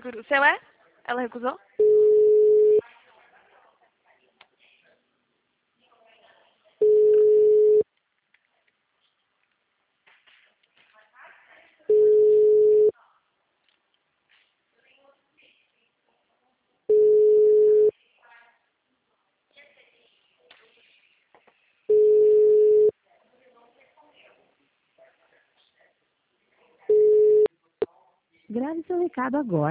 seguro. O seu é? Ela recusou? Grave seu recado agora.